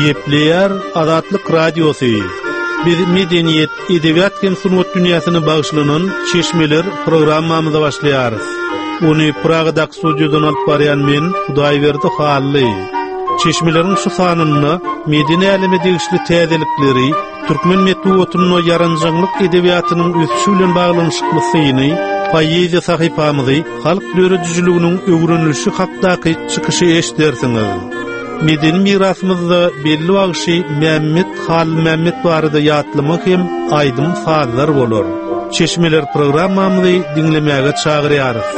Gepleyer Azatlyk Radiosu. Biz medeniyet, edebiyat hem sunut dünýäsyny bagşlanan Çeşmeler programmamyza başlaýarys. Ony Pragadak studiodan alyp barýan men Hudaýberdi Hally. Çeşmelerin şu sanyny medeni aleme degişli täzelikleri, türkmen metuwatynyň ýaranjaglyk edebiýatynyň ösüşi bilen baglanyşyklasyny, poeziýa sahypamyzy, halk döredijliginiň öwrenilişi hakdaky çykyşy eşdersiňiz. Medeni mirasymyzda belli wagşy Mehmet barada ýatlamak hem aýdym fazlar bolar. Çeşmeler programmamyzy dinlemäge çagyrýarys.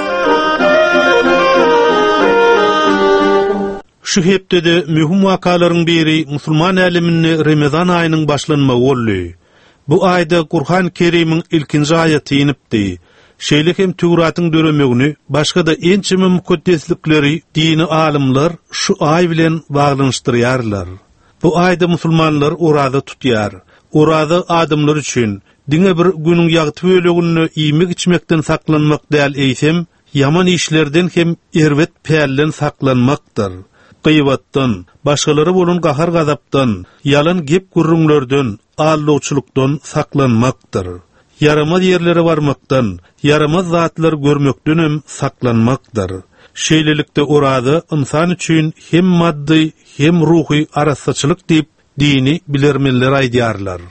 Şu hepde mühim wakalaryň biri musulman alemini Ramazan aýynyň başlanmagy boldy. Bu aýda Kur'an-ı Kerim'iň ilkinji aýaty inipdi. Şeýle hem Tewratyň döremegini, başga da ençeme mukaddeslikleri dini alimler şu aý bilen baglanyşdyrýarlar. Bu aýda musulmanlar orada tutýar. Orada adamlar üçin diňe bir günüň ýagty bölegini iýmek içmekden saklanmak däl eýsem, yaman işlerden hem erwet pällen saklanmakdyr. Gıйbatdan, başgaları bolan gahar gazapdan, yalan gep gurrunlardan, allawçylykdan saklanmakdyr. Yaramaz yerlere varmakdan, yaramaz zatlar görmekden hem saklanmakdyr. Şeýlelikde orada insan üçin hem maddi hem ruhy arassaçylyk diýip dini bilermenler aýdýarlar.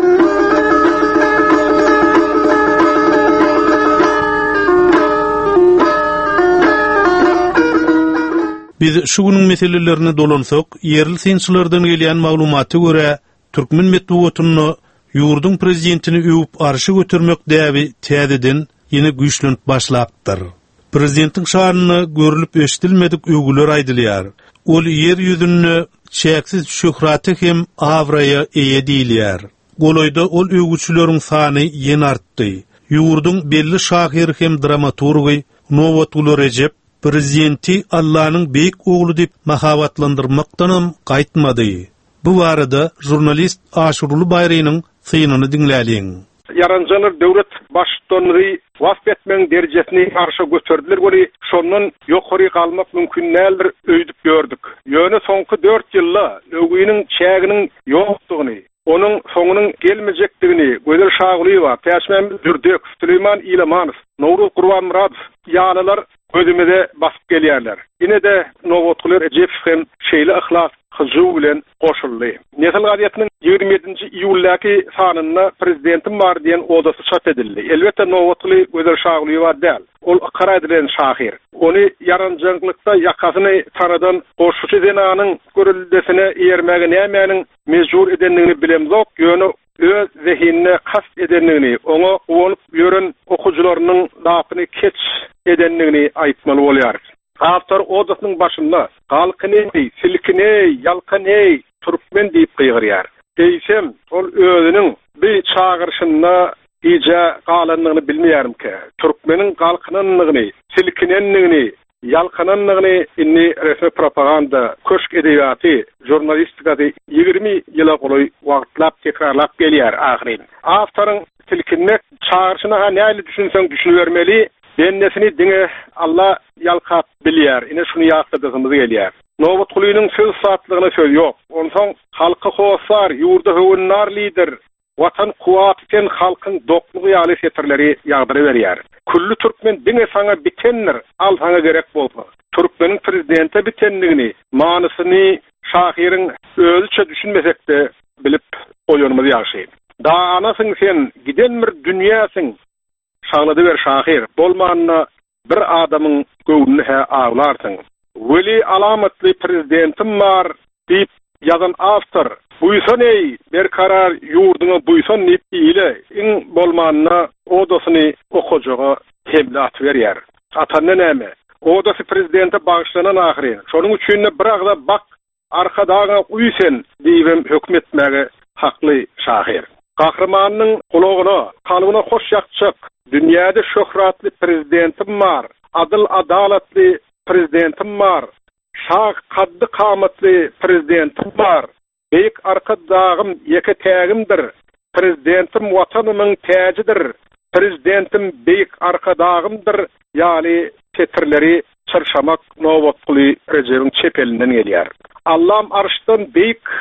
Biz şu günün meselelerini dolansak, yerli synçylardan gelýän maglumaty görä, türkmen metbuatyny ýurdun prezidentini öwüp arşy götürmek däbi täzeden ýene güýçlenip başlapdyr. Prezidentiň şanyny görülip eşitilmedik öwgüler aýdylýar. Ol ýer ýüzünde çäksiz şöhraty hem awraýa eýe diýilýär. Goloýda ol öwgüçileriň sany ýene artdy. Ýurdun belli şahyry hem dramaturgy Nowatly Recep prezidenti Allah'nın beýik ogly dip mahabatlandyrmakdanam gaýtmady. Bu barada jurnalist Aşurly Bayrynyň synyny dinläliň. Yaranjalar döwlet başçylygy wasp etmeň derejesini arşa götürdiler. Gori şondan ýokary galmak mümkin nädir öýdüp gördük. Ýöne soňky 4 ýylda öwgüniň çäginiň ýokdugyny, onun soňunyň gelmejekdigini Gözel Şagulyeva, Täşmen Dürdek, Süleyman İlamanow, Nowruz Gurbanmuratov ýanylar gözümede basıp gelýärler. Ine de Nowatlylar Ejep hem şeýle ihlas hyjy bilen goşuldy. Nesel gaziýatynyň 27-nji iýuldaky sanyna prezidentim bar diýen odasy çap edildi. Elbetde Nowatly Gözel Şagulyeva däl. Ol aqara edilen şahyr. Ony yaranjaqlykda ýakasyny tanadan goşuçy denanyň görüldesine ýermegi nämenin mejbur edenligini bilemzok. Ýöne öz zehinine kast edenligini, oňa owunup ýören okujylarynyň dapyny keç edenligini aýtmaly bolýar. Awtor odasynyň başynda galkyny, silkini, ýalkyny, türkmen diýip gygyrýar. Eýsem, ol özüniň bir çağırşynda iýje galanlygyny bilmeýärmki, türkmeniň galkynanlygyny, silkinenligini, ýalkynanlygyny inni resmi propaganda, köşk edebiýaty, jurnalistikady 20 ýyla goly wagtlap tekrarlap gelýär ahyrin. Awtoryň silkinmek çağırşyna näle düşünseň düşünbermeli. Dennesini diňe Allah ýalkap bilýär. Ine şunu ýagtyrdygymy gelýär. Nowatlynyň söz satlygyna söz ýok. Onsoň halky howsar, ýurda höwünnar lider, watan kuwatyken halkyň doklugy ýaly setirleri ýagdyry berýär. Kullu türkmen diňe saňa bitenler, al saňa gerek bolsa. Türkmeniň prezidenti bitenligini, manysyny şahyryň özüçe düşünmesek de bilip goýanymyz ýaşy. Da anasyň sen giden bir dünýäsiň şaglady ber şahyr, bolmanyna bir adamyň göwnüne aglarsyň. Weli alamatly prezidentim bar diýip ýazan awtor, buýsan ey, berkarar ýurduňa buýsan diýip ýyle, iň bolmanyna odasyny okujaga heblat berýär. Atany näme? Odasy prezidente bagşlanan ahyry. Şonuň üçin bir agda bak, arkadaga uýsen diýip hökmetmäge hakly şahyr. Gahrymanyň gulagyna, kalygyna hoş ýakçyk, dünýäde şöhratly prezidentim bar, adil adalatly prezidentim bar, şah kaddy kamatly prezidentim bar, beýik arkadagym ýeke tägimdir, prezidentim watanymyň täjidir, prezidentim beýik arkadagymdyr, ýaly tetirleri çarşamak Nowatly Recep'iň çepelinden gelýär. Allah'ım arşdan beýik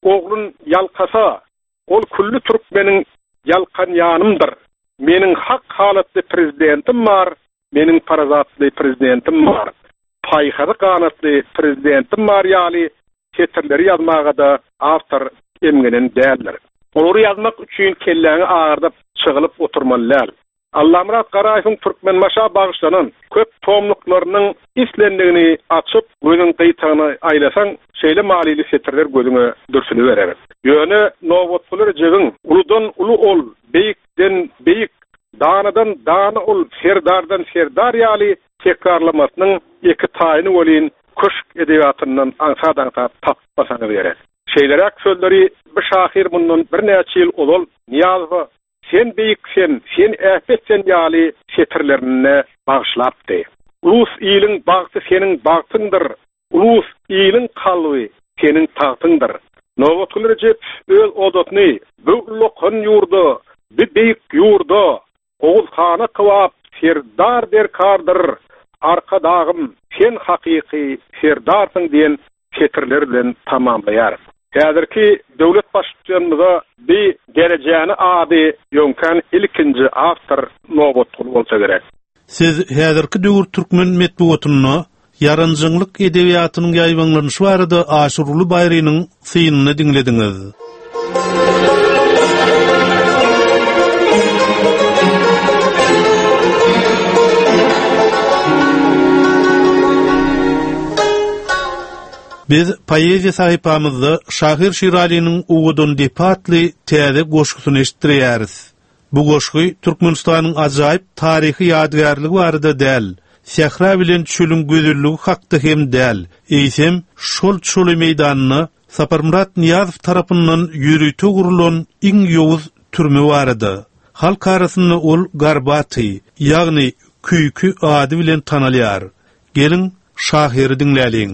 oglun yalkasa, ol kullu türkmeniň yalkan ýanymdyr. Meniň hak halatly prezidentim bar, meniň parazatly prezidentim bar. Paýhary kanatly prezidentim bar ýaly setirleri ýazmaga da awtor emgenen däldir. Olary ýazmak üçin kelläňi agardyp çygylyp oturmalylar. Allamurat Garaýewiň türkmen maşa bagyşlanan köp tomluklarynyň islendigini açyp gözüň gyýtagyny aýlasaň şeýle malily setirler gözüňe dürsüni berer. Ýöne nowatlylar jegiň uludan ulu ol, beýikden beýik, danadan dana ol, serdardan serdar ýaly tekrarlamasynyň iki taýyny bolýan köşk edebiýatyndan aňsa-daňsa tapmasaňy berer. Şeýleräk sözleri bir şahyr bundan bir näçe ýyl olal Niýazowa sen beýiksen, sen ähmetsen ýaly setirlerine bagyşlapdy. Ulus ýylyň bagty seniň bagtyňdyr. Ulus ýylyň kalby seniň tagtyňdyr. Nowatlylar jep öz odatny bu lokun ýurda, bu beýik ýurda Oğuzhana kıvap serdar derkardır. Arka dağım sen haqiqi serdarsın diyen setirler bilen tamamlayar. Häzirki döwlet başçylygynda bir derejäni ady ýönken ilkinji awtor Nowatly bolsa gerek. Siz häzirki döwür türkmen medeniýetini yaranjyňlyk edebiýatynyň ýaýbanlanyşy barada Aşurly Bayrynyň synyny dinlediňiz. Biz poeziya sahypamyzda Şahir Şirali'nin uwudun depatly täze goşgusyny eşitdirýäris. Bu goşgy Türkmenistanyň ajaýyp taryhy ýadgarlygy barada däl, sehra bilen çölüň gözelligi hakda hem däl. Eýsem şol çöl meýdanyny Saparmurat Niýazow tarapyndan ýürüýte gurulan iň ýowuz türme barada. Halk arasynda ol Garbaty, ýagny küýkü ady bilen tanalýar. Gelin Şahyry dinläliň.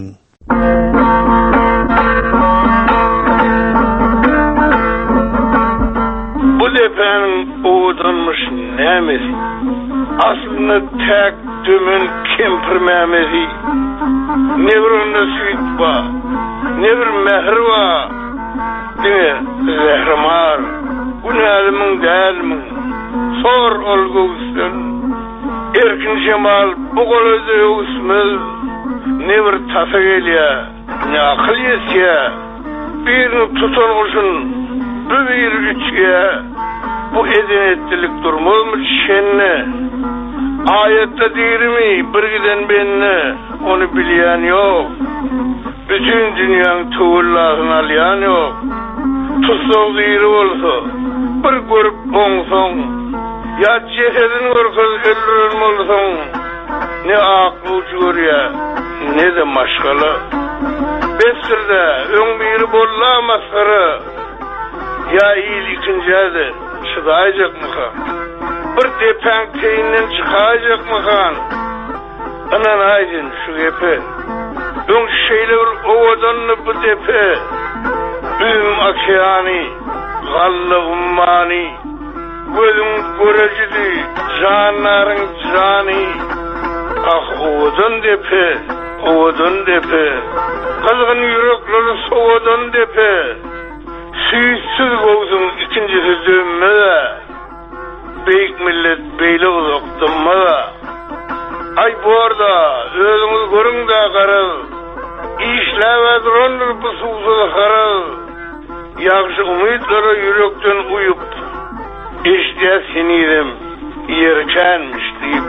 Efendim oğudunmuş nämesi aslında tek dümün kempirmemesi ne bir onda süt va ne bir mehr va dine zehrmar bu nalimin dälmin sor olgusun erkin cemal bu golöze usmul ne bir tasa gelýä ne akıl ýetýä birini tutan olsun bu bir üçge bu edenetlilik durmazmı şenne ayette dirimi bir giden benne onu bilýän ýok bütün dünýäň tuğullasyny alýan ýok tutsaw diri bolsa bir görüp boňsoň ýa cesedini görüp öldürür bolsaň ne akly görýär ne de maşgala besirde öň biri bolla masgara ya iyil ikinci çıdayacak mı kan? Bir depen keyinden çıkacak mı kan? Anan aydın şu gepe. Dön şeyle bir ovadanlı bu depe. Üm akşani, galla ummani. Gözüm görecidi, canların cani. Ah ovadan depe, ovadan depe. Kızgın yürekleri soğudan depe. Süýsüz gowsum ikincisi dönmede. Beýik millet beýle uzakdymada. Ay bu arada özüňiz görüň-de garal. İşläwe durandyr bu suwsuz haral. Ýagşy umytlary ýürekden uýup, eşdä senirim ýerkenmiş diýip.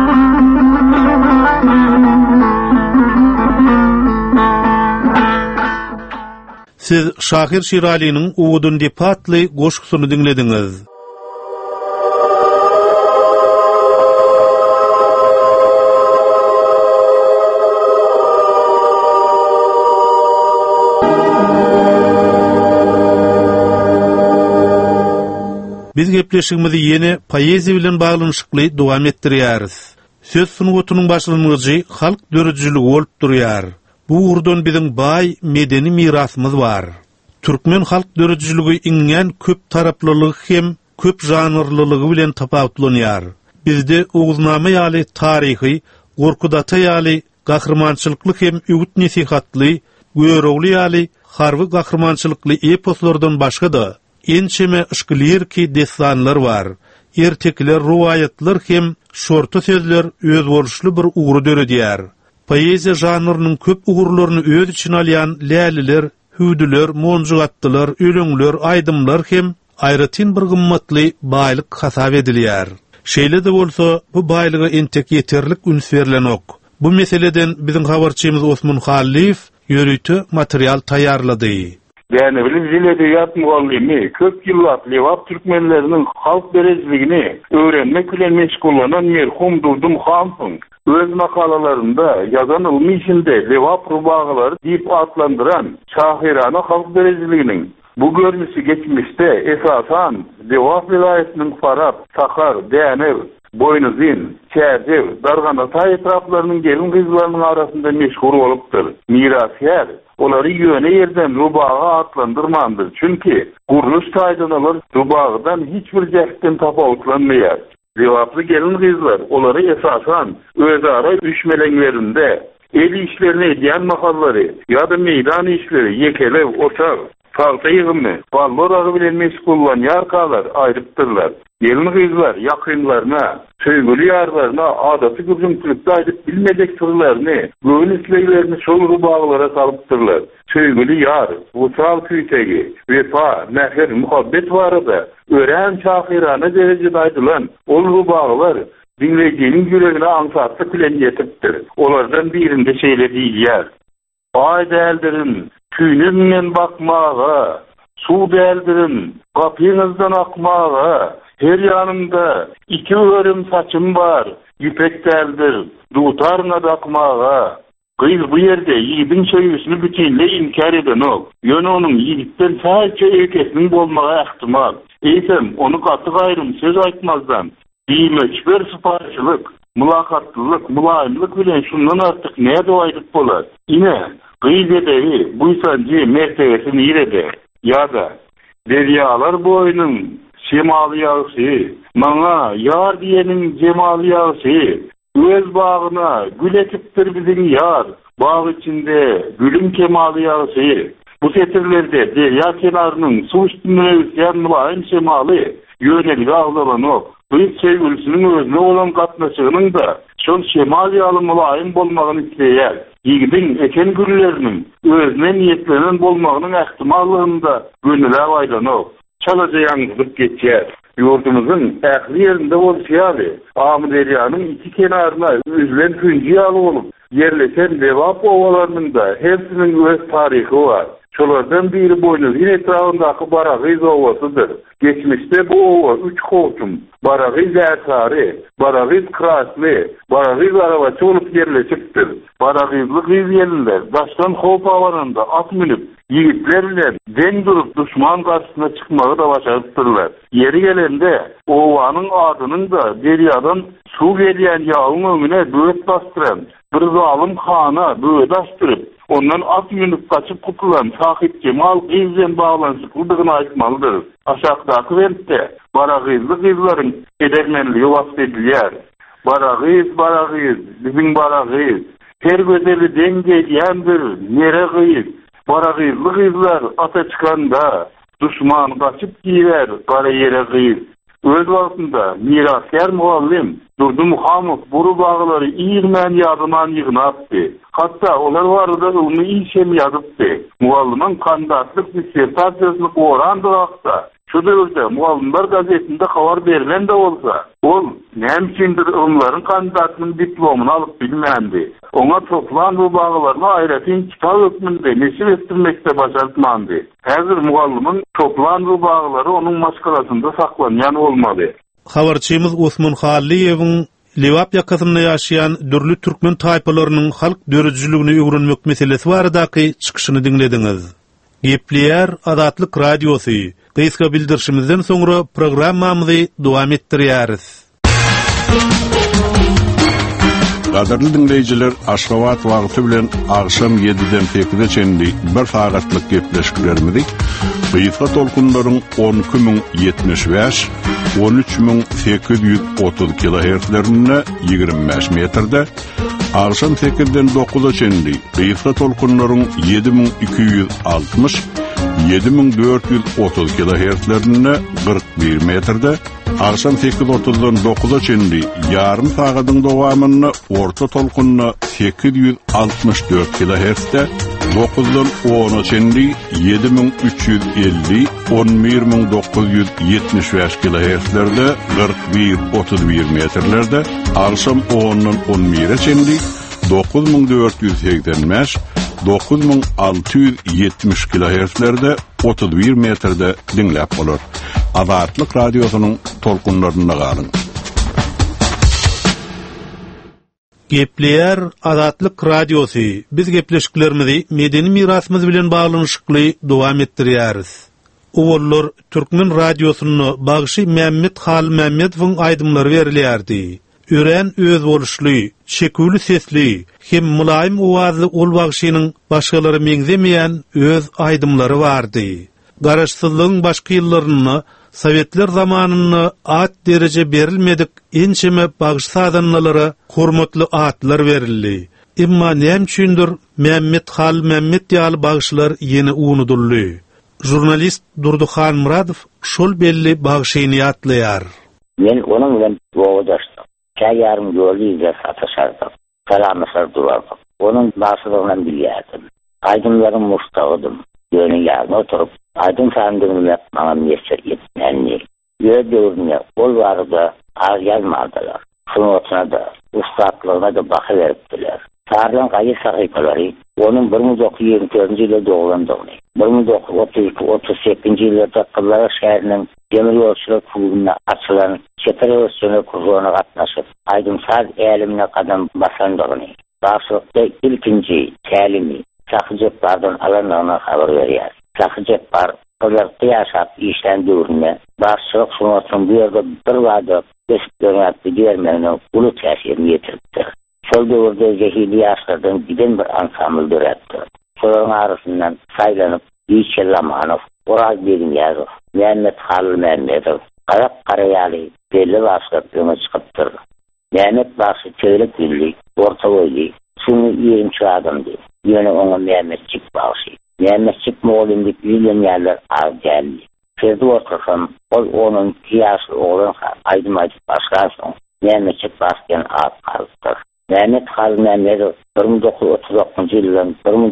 Siz Şahir Şirali'nin uwudun depatly goşgusyny dinlediňiz. Biz gepleşigimizi ýene poeziýa bilen baglanyşykly dowam etdirýäris. Söz sunuwatynyň başlanmyjy halk dörejiligi bolup durýar. Bu urdan bizim bay medeni mirasymyz var. Türkmen halk dörejiligi iňen köp taraplylygy hem köp janrlylygy bilen tapawutlanýar. Bizde oguznama ýaly taryhy, gorkudata ýaly gahrmançylykly hem ügüt nesihatly, görewli ýaly harby gahrmançylykly eposlardan başga da ençeme ışgylyrki destanlar bar. Ertekler, ruwayatlar hem şorta sözler öz boluşly bir ugru döredýär. Poeziya janrynyň köp ugurlaryny öz içine alýan läliler, hüdüler, monjugatdylar, öleňler, aýdymlar hem aýratyn bir gymmatly baýlyk hasap edilýär. Şeýle de bolsa, bu baýlyga entek ýeterlik üns berilenok. Bu meseleden bizim habarçymyz Osman Halif ýörüýti material taýýarlady. Yani bizim edebiyat muallimi köp yıllar Lewap Türkmenlerinin halk dereceliğini öğrenmek ile meşgulanan merhum Durdum Hanfın öz makalalarında yazan ilmi içinde Lewap rubağaları deyip adlandıran şahirane halk dereceliğinin bu görmüsü geçmişte esasen Lewap vilayetinin Farab, Sakar, Değnev, Boynuzin, Çercev, Darganata etraflarının gelin kızlarının arasında meşhur olupdur. Mirasyer, onları yöne yerden rubağa adlandırmandır. Çünkü kuruluş taydanalar rubağdan hiçbir cehtten tapavutlanmayar. Lewaplı gelin kızlar, onları esasen özara üşmelenlerinde el işlerini ediyen mahalları ya da meydan işleri, yekelev, otar, salta yığımı, ballar ağı bilen meşgullan yarkalar ayrıptırlar. Gelin kızlar yakınlarına, söygülü yarlarına adatı güzümtülükte aydıp bilmeyecek sırlarını, göğün isleylerini şol rubağlara salıptırlar. Söygülü yar, uçal küytegi, vefa, meher, muhabbet var da, öğren şahirane derecede aydılan ol rubağlar, dinleyicinin yüreğine ansatlı külen yetiptir. Onlardan birinde şeyle değil yer. Ay değerlerin, küynümden bakmağa, su değerlerin, kapınızdan akmağa, her yanımda iki örüm saçım var, yüpek değerdir, dutarına dakmağa. Kız bu yerde yiğidin söylüsünü bütünle inkar eden ol. Yön onun yiğitten sadece erkesinin bolmağa ihtimal. Eysem onu katı gayrım söz aytmazdan. Diymeç bir sıfarçılık, mülakatlılık, mülayimlik bilen şundan artık neye doğaydık bolar? Yine kız edevi bu sancı mertebesini yirede. Ya da deryalar boyunun şemalı yağısı, mana yar diyenin cemalı yağısı, öz bağına gül ekiptir bizim yar, bağ içinde gülün kemalı yağısı. Bu setirlerde derya kenarının su üstüne üsyan mülayim şemalı yönelgi ağlanan o. Büyük sevgilisinin özüne olan katnaşığının da şol şemali mülayim bolmağını isteyer. Yiğidin eken güllerinin özüne niyetlenen bolmağının ihtimallığında gönüle aylanok. Çalaca yangılıp geçer. Yurdumuzun ehli yerinde olsaydı, Amı Derya'nın iki kenarına üzülen hünciyalı olup, yerleşen Lewap ovalarının da hepsinin öz tarihi var. Şolardan biri Boynuzin etrafındaki Baragız ovasıdır. Geçmişte bu ova 3 kovtum, Baragız Ersari, Baragız Krasli, Baragız Aravaçı olup yerleşiptir. Baragızlı kız yerliler, daştan hop havanında at minip, yiğitlerle den durup düşman karşısına çıkmağı da başarıptırlar. Yeri gelende ovanın adının da deryadan su geliyen yağın önüne böğüt bastıran bir zalim khana böğüt açtırıp ondan at minip kaçıp kutulan Sahip Cemal kızla bağlanışıklıdığını aytmalıdır. Aşağıdaki vertte Baragızlı kızların edermenliği vasfedilyer. Baragız, bizim Baragız, her gözeli dengeliyendir, nere kıyız. Baragızlı kızlar ata çıkanda, düşman kaçıp giyer, kara yere kıyız. Öz vaktinde mirasyer muallim Durdum Hanfın bu bağları iyirmen yardıman yığına attı. Hatta onlar vardı onu işem yazıptı. Muallimin kandidatlık dissertasiyasını orandı hafta. Şu dövrde Muallimler gazetinde haber verilen de olsa, ol nemçindir onların kandidatının diplomunu alıp bilmendi. Ona toplan bu bağlarına ayretin kitap hükmünde neşir ettirmekte başartmandı. Hazır Muallimin toplan bu bağları onun maskalasında saklanan olmalı. Habarçymyz Osman Haliyew'in Lewap ýakasynda ýaşaýan dürli türkmen taýpalarynyň halk dörejçiligini öwrenmek meselesi baradaky çykyşyny dinlediňiz. Gepleýär Azatlyk Radiosy. Kıyska bildirişimizden sonra programmamyzy dowam etdirýäris. Gaderli dinleyijiler, Aşgabat wagty bilen agşam 7-den 8-e çenli bir sagatlyk gepleşiklerimizi Kıyısa tolkunların 12.075, 13.830 kHz-lerine 25 metrde, akşam 8'den 9'a çendi kıyısa tolkunların 7.260, 7.430 kHz-lerine 41 metrde, akşam 8.30'dan 9'a çendi yarım saatin dowamyny orta tolkunna 864 kHz-de, 9'dan 10'a çendi 7.350, 11.975 kHz-lerde 41-31 metrlerde, akşam 10'dan 11'e çendi 9.485, 9.670 kHz-lerde 31 metrde dinläp bolar. Azatlyk radiosynyň tolkunlarynda galyň. Gepleýär Azatlyk radiosu. Biz gepleşiklerimizi medeni mirasymyz bilen baglanyşykly dowam etdirýäris. Owallar Türkmen radiosyny bagşy Mehmet Hal Mehmedowyň aýdymlary berilýärdi. Ören öz boluşly, çeküli sesli, hem mulaym owazly ol bagşynyň başgalary meňzemeýän öz aýdymlary bardy. Garaşsyzlygyň başky ýyllaryny, Sovetler zamanyny at derece berilmedik ençeme bagş sadanlary hormatly atlar berildi. Emma näme üçindir Mehmet Hal Mehmet ýaly bagşlar ýene unuduldy. Jurnalist Durduhan Muradov şol belli bagşyny atlaýar. Men onuň bilen wowdaşdym. Käýärym ýolýyza sataşardy. Salamlaşar durardy. Onuň başlygyndan bilýärdim. Aýdymlarym muştagydym. Ýöne ýarna oturup aydın sandygyny maňa mesaj etmänli. Ýödürne ol barda az ýazmadylar. Şunuňa da ustatlygyna da baha beripdiler. Tarlan gaýy sahypalary onuň 1924-nji ýylda doglandygyny, 1938-nji ýylda Qıllar şäheriniň demir ýolçular klubyna açylan çepereýosuna kurulana gatnaşyp, aydın saz älimine kadam basandygyny, başlykda ilkinji tälimi sahyjatlardan alanyna habar berýär. Sahyjatlar Qıllarda ýaşap işlendirýärler. Başlyk şunuň bu ýerde bir wada beşiklerine diýermeni uly täsirini ýetiripdir. Şol döwürde jehili ýaşlardan giden bir ansambl döretdi. Şolaryň arasyndan saýlanyp Ýeşil Lamanow, Oraz Beýnýazow, Mehmet Hal Mehmedow, Qaraq Qaraýaly belli başlar öňe çykypdyr. Mehmet başy çeýrek billi, orta boýly, şunu 20 adamdy. Ýöne oňa Mehmetçik başy. Mehmetçik moğolundik milyonerler az geldi. Ferdi ortasan, ol onun kıyaslı oğlan aydım başkan son, Mehmetçik başkan az kalıptır. Mehmet Hal Mehmedow 1939 yıldan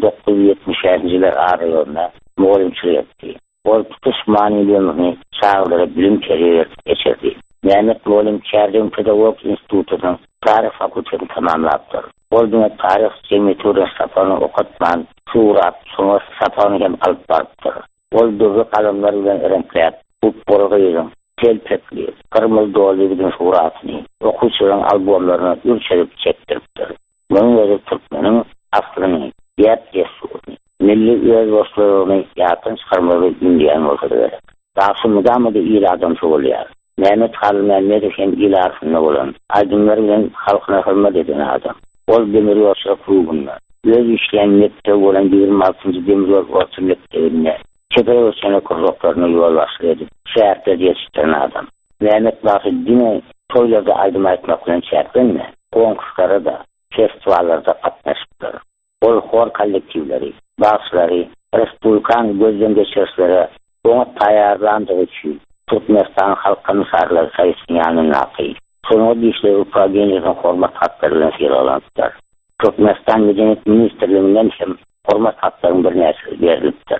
1970 yıllar aralığında moğolunçuluq etdi. Ol tutuş maniliyonunu çağları bilim keriyet geçirdi. Mehmet moğolun Çerdim Pedagog Institutu'nun tarih fakültesini tamamlattır. Olduna tarih cemiyetinin sapanı okutman, surat, sonra sapanı hem alıp barıptır. Olduğu kalamlarıyla renkler, upborgayla, telpekli, kırmızı doğalıyla suratını, okuçların albümlerini ürçelip çektiriptir. Bunun özü Türkmenin aslını, diyet yesuğunu, milli öz dostlarını yatın çıkarmalı indiyen olsadır. Dağsı müdamı da iyi adam çoğuluyor. Mehmet Hal Mehmedow hem il arasında olan, aydınlarıyla halkına hürmet eden adam. Ol demir ýolçular klubunda, öz işlenmekde olan 26-njy demir ýol orta mekdebine, çepereýosuna kurulaklaryna ýol başly edip, şäherde ýetiştiren adam. Mehmet başy dine toýlarda aýdym aýtmak bilen çäklenme, konkurslara da, festivallarda gatnaşypdyr. Ol hor kollektivleri, başlary, respublikan gözden geçirsleri, ona taýýarlandygy üçin Türkmenistan halk komissarlary saýysynyň ýanyna aky. Şonu dişleri Ukrayna'nın hormat haklarına siralanıptır. Türkmenistan Medeniyet Ministerliğinden hem hormat haklarının bir nesli veriliptir.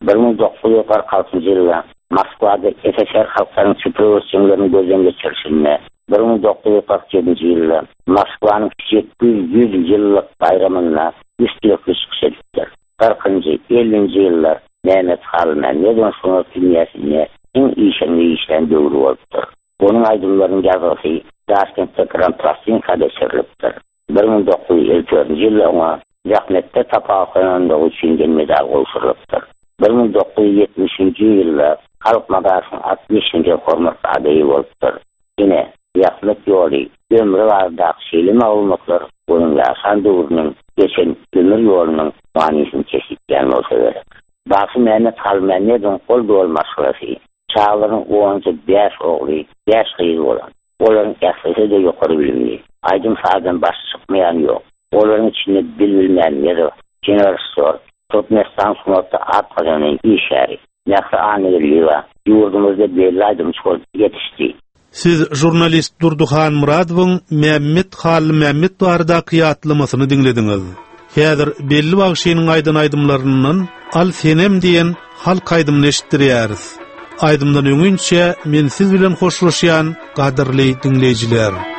1946 yılda Moskva'da SSR halklarının süpürürsünlerini gözden geçirişine, 1947 yılda Moskva'nın 700 yıllık bayramına üstüyöklü çıkış ediptir. 40. 50. yıllar Mehmet Hal Mehmedow'un sonu dünyasını en iyi işten dövrü oluptur. Onun aydınlarının yazısı Daşkent'te Grand Plastinka'da çeriliptir. 1954 yılda ona Zahmet'te Tapağı'nın üçün medal oluşturuluptur. 1970 yılda Halk Magası'nın 60. hormat adayı oluptur. Yine Yaklık yolu, ömrü vardak şelim olmaklar, onun yaşan doğrunun geçen ömür yolunun manisini çeşitleyen olsa gerek. Bakı Mehmet Halmenedin kol dolma şurası. Çağların 5 oğlu, 5 kızı olan. Onların esası da yukarı bilimli. Aydın sağdan baş çıkmayan yok. Onların içinde bilmeyenleri, jeneratör, Turkmenistan sunakta atmadanın işari. Yaksa anıgırlığı var. Yurdumuzda belli aydın çıkıp yetişti. Siz jurnalist Durduhan Muradowyň Mehmet Halil Mehmet barada kıyatlamasını dinlediniz. Häzir belli wagşynyň aydymlarynyň al senem diýen halk aydymyny eşitdirýäris. Aydymdan öňünçe men siz bilen hoşlaşýan gadyrly dinleýijiler.